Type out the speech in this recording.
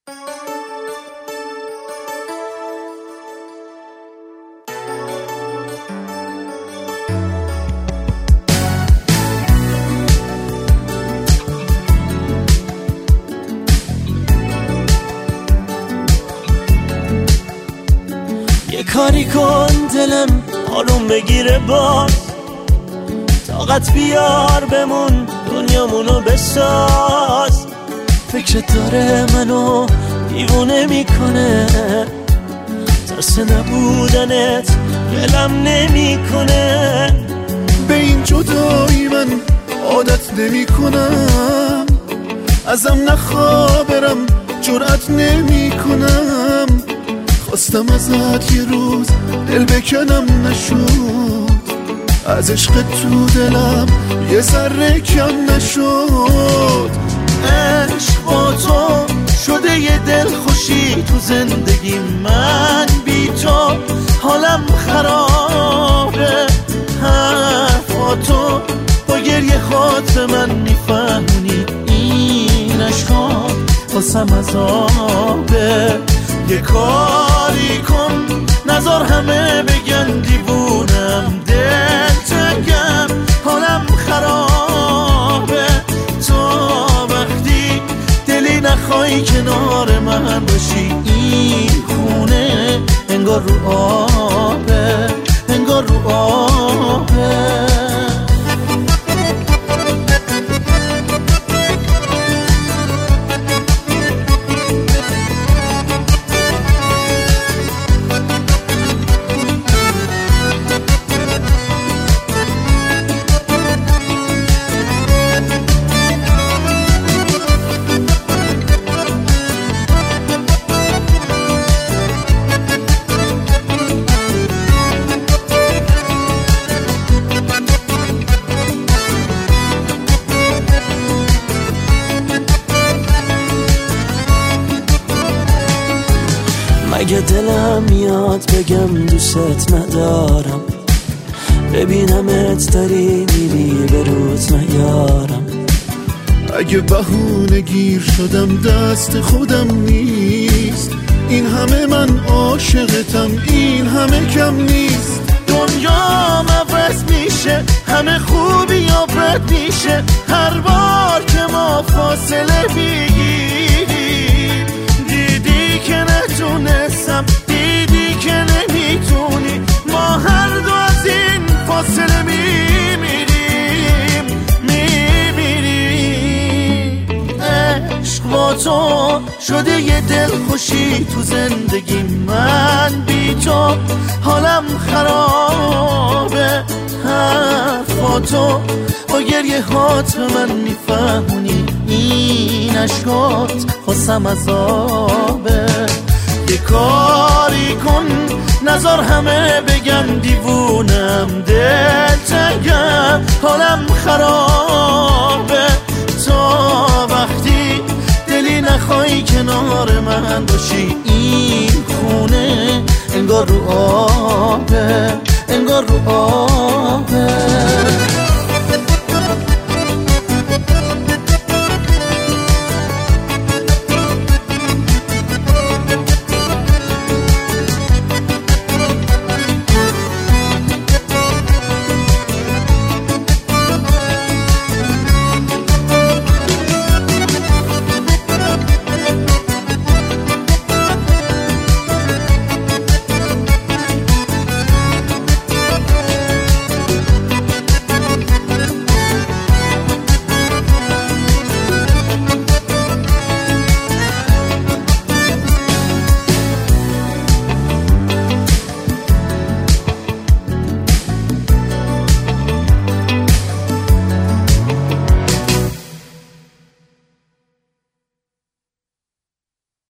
یه کاری کن دلم آروم بگیره باز، طاقت بیار بمون دنیامونو بساز. فکرت داره منو دیوونه میکنه، ترس نبودنت دلم نمیکنه. به این جدایی من عادت نمی کنم، ازم نخوابرم جرأت نمی کنم. خواستم ازت یه روز دل بکنم نشد، از عشق تو دلم یه ذره کم نشد. عشق با تو شده یه دل خوشی تو زندگی من، بی تو حالم خرابه. حرفاتو با گریه خاط به من میفهمونی، این عشقا واسم عذابه. یه کاری کن نذار همه بگن دیوونم، دل تنگم حالم خرابه. تا وقتی دلی نخوای کنار من باشی، این خونه انگار رو آبه، انگار رو آبه. اگه دلم میاد بگم دوست ندارم، ببینمت داری میری به روز نیارم. اگه بهونه گیر شدم دست خودم نیست، این همه من عاشقتم، این همه کم نیست. دنیام عوض میشه، همه خوبی بد میشه، هر بار که ما فاصله بگیریم. دیدی که نتونستم، دیدی که نمیتونی، ما هر دو از این فاصله میمیریم. عشق با تو شده یه دل خوشی تو زندگی من، بی تو حالم خرابه. حرفاتو با گریه هات به من میفهمونی، این عشقات واسم عذابه. یه کاری کن نذار همه بگن دیوونم، دل تنگم حالم خرابه. تا وقتی دلی نخوای کنار من باشی، این خونه انگار رو آبه، انگار رو آبه.